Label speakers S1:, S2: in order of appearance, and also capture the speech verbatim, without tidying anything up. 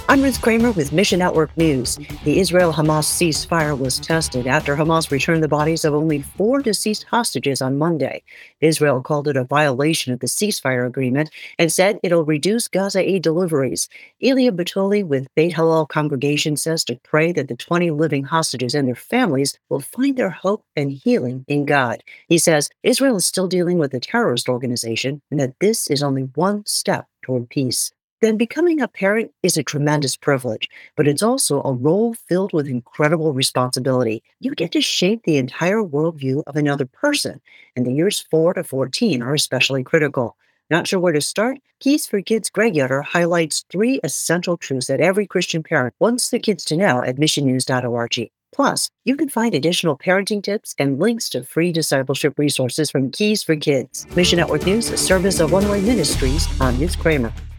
S1: I'm Ruth Kramer with Mission Network News. The Israel-Hamas ceasefire was tested after Hamas returned the bodies of only four deceased hostages on Monday. Israel called it a violation of the ceasefire agreement and said it'll reduce Gaza aid deliveries. Elia Batoli with Beit Hallel congregation says to pray that the twenty living hostages and their families will find their hope and healing in God. He says Israel is still dealing with a terrorist organization and that this is only one step toward peace. Then becoming a parent is a tremendous privilege, but it's also a role filled with incredible responsibility. You get to shape the entire worldview of another person, and the years four to fourteen are especially critical. Not sure where to start? Keys for Kids Greg Yoder highlights three essential truths that every Christian parent wants the kids to know at mission news dot org. Plus, you can find additional parenting tips and links to free discipleship resources from Keys for Kids. Mission Network News, a service of One Way Ministries. I'm Ruth Kramer.